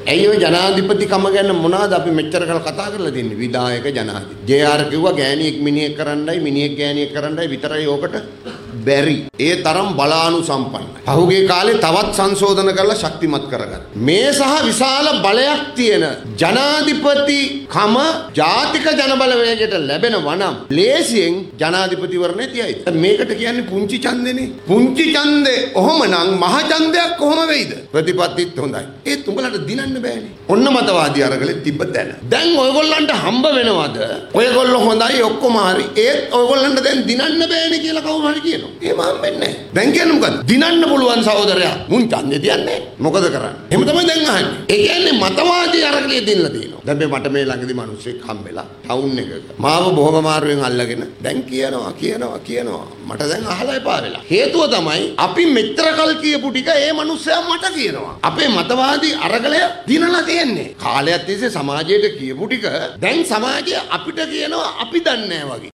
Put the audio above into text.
ඇයි ඔය ජනාධිපතිකම ගැන මොනවාද අපි මෙච්චර කල් කතා කරලා තින්නේ? විධායක ජනාධිපති. JR කිව්වා ගෑණියෙක් මිනිහෙක් කරන්නයි මිනිහෙක් ගෑණියෙක් කරන්නයි විතරයි ඕකට බැරි. ඒ තරම් බලානු සම්පන්නයි. පහුගිය කාලේ තවත් සංශෝධන කරලා ශක්තිමත් කරගත්තා. මේ සහ විශාල බලයක් තියෙන ජනාධිපතිකම ජාතික ජනබලවේගයට ලැබෙනවා නම් ලේසියෙන් ජනාධිපතිවරණේ තියයි. මේකට කියන්නේ පුංචි ඡන්දෙනේ. පුංචි ඡන්දේ ඔහොමනම් මහ ඡන්දයක් කොහොම වෙයිද? ප්‍රතිපත්තිත් හොඳයි. ඒත් උඹලට දිනන්න බෑනේ. ඔන්න මතවාදී අරගලේ තිබ්බ තැන. දැන් ඔයගොල්ලන්ට හම්බ වෙනවද? ඔයගොල්ලෝ හොඳයි ඔක්කොම හරි. ඒත් ඔයගොල්ලන්ට දැන් දිනන්න බෑනේ කියලා කවුරු හරි කියනවා. එහෙම හම්බෙන්නේ නැහැ. දැන් කියන්නේ මොකද? දිනන්න පුළුවන් සහෝදරයා. මුන් ඡන්දේ තියන්නේ. මොකද කරන්නේ? එහෙම තමයි දැන් අහන්නේ. ඒ කියන්නේ මතවාදී අරගලේ දිනලා තියෙනවා. දැන් මට මේ ළඟදී මිනිස්සෙක් හම්බෙලා ටවුන් එකක මාව බොහොම මාරුවෙන් අල්ලගෙන දැන් කියනවා. මට දැන් අහලා එපා වෙලා. හේතුව තමයි අපි මෙච්චර කල් කියපු ටික ඒ මිනිස්සයා මට කියනවා. අපේ මතවාදී අරගලය දිනලා තියෙන්නේ. කාලයක් තිස්සේ සමාජයට කියපු ටික දැන් සමාජය අපිට කියනවා අපි දන්නේ නැහැ වගේ.